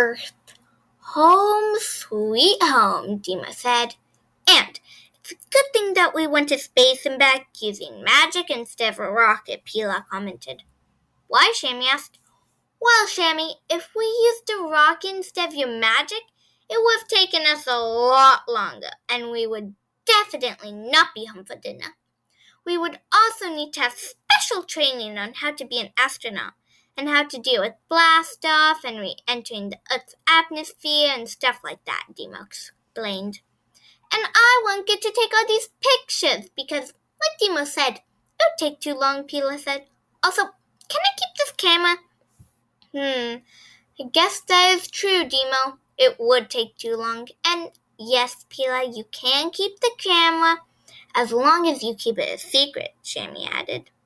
Earth. Home sweet home, Dima said. And it's a good thing that we went to space and back using magic instead of a rocket, Pila commented. Why? Shammy asked. Well, Shammy, if we used a rocket instead of your magic, it would have taken us a lot longer, and we would definitely not be home for dinner. We would also need to have special training on how to be an astronaut, and how to deal with blast off and re-entering the Earth's atmosphere and stuff like that, Dima explained. And I won't get to take all these pictures because, like Dima said, it would take too long, Pila said. Also, can I keep this camera? I guess that is true, Demo. It would take too long. And yes, Pila, you can keep the camera as long as you keep it a secret, Shammy added.